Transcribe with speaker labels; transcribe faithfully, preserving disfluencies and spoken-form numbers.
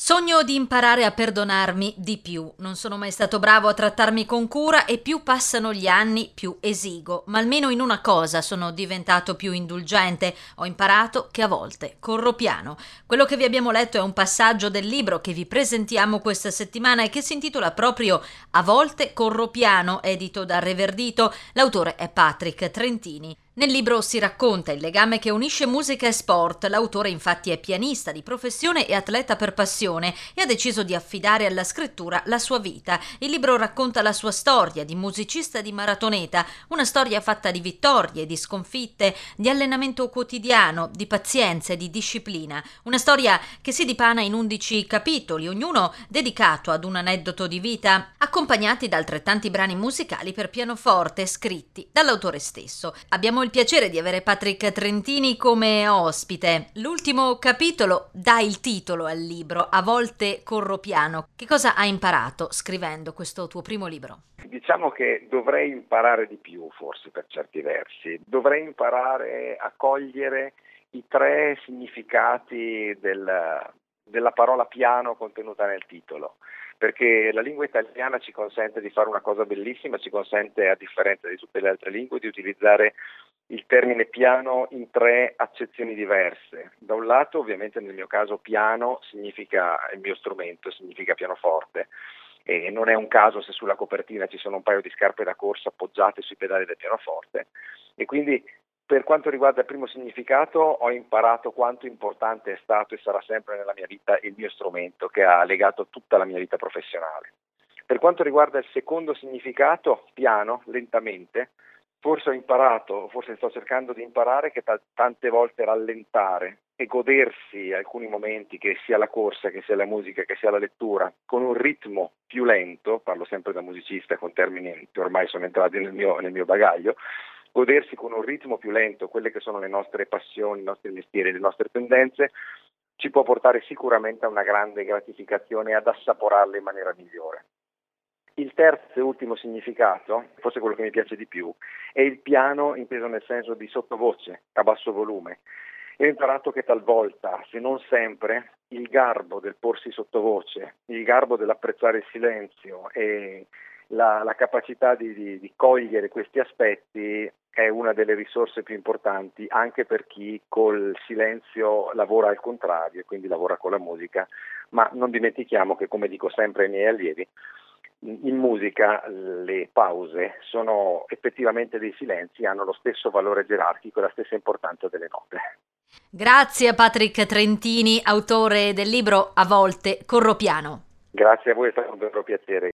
Speaker 1: Sogno di imparare a perdonarmi di più. Non sono mai stato bravo a trattarmi con cura e più passano gli anni, più esigo. Ma almeno in una cosa sono diventato più indulgente. Ho imparato che a volte corro piano. Quello che vi abbiamo letto è un passaggio del libro che vi presentiamo questa settimana e che si intitola proprio A volte corro piano, edito da Reverdito. L'autore è Patrick Trentini. Nel libro si racconta il legame che unisce musica e sport. L'autore infatti è pianista di professione e atleta per passione e ha deciso di affidare alla scrittura la sua vita. Il libro racconta la sua storia di musicista e di maratoneta, una storia fatta di vittorie, di sconfitte, di allenamento quotidiano, di pazienza e di disciplina. Una storia che si dipana in undici capitoli, ognuno dedicato ad un aneddoto di vita, accompagnati da altrettanti brani musicali per pianoforte scritti dall'autore stesso. Abbiamo il piacere di avere Patrick Trentini come ospite. L'ultimo capitolo dà il titolo al libro, A volte corro piano. Che cosa hai imparato scrivendo questo tuo primo libro?
Speaker 2: Diciamo che dovrei imparare di più, forse per certi versi. Dovrei imparare a cogliere i tre significati del, della parola piano contenuta nel titolo. Perché la lingua italiana ci consente di fare una cosa bellissima, ci consente, a differenza di tutte le altre lingue, di utilizzare il termine piano in tre accezioni diverse. Da un lato, ovviamente nel mio caso, piano significa il mio strumento, significa pianoforte. E non è un caso se sulla copertina ci sono un paio di scarpe da corsa appoggiate sui pedali del pianoforte. E quindi, per quanto riguarda il primo significato, ho imparato quanto importante è stato e sarà sempre nella mia vita il mio strumento, che ha legato tutta la mia vita professionale. Per quanto riguarda il secondo significato, piano, lentamente, forse ho imparato, forse sto cercando di imparare che t- tante volte rallentare e godersi alcuni momenti, che sia la corsa, che sia la musica, che sia la lettura, con un ritmo più lento, parlo sempre da musicista con termini che ormai sono entrati nel mio, nel mio bagaglio, godersi con un ritmo più lento quelle che sono le nostre passioni, i nostri mestieri, le nostre tendenze, ci può portare sicuramente a una grande gratificazione e ad assaporarle in maniera migliore. Il terzo e ultimo significato, forse quello che mi piace di più, è il piano inteso nel senso di sottovoce, a basso volume. E ho imparato che talvolta, se non sempre, il garbo del porsi sottovoce, il garbo dell'apprezzare il silenzio e la, la capacità di, di, di cogliere questi aspetti è una delle risorse più importanti anche per chi col silenzio lavora al contrario e quindi lavora con la musica, ma non dimentichiamo che, come dico sempre ai miei allievi, in musica le pause sono effettivamente dei silenzi, hanno lo stesso valore gerarchico e la stessa importanza delle note.
Speaker 1: Grazie a Patrick Trentini, autore del libro A volte corro piano.
Speaker 2: Grazie a voi, è stato un vero piacere.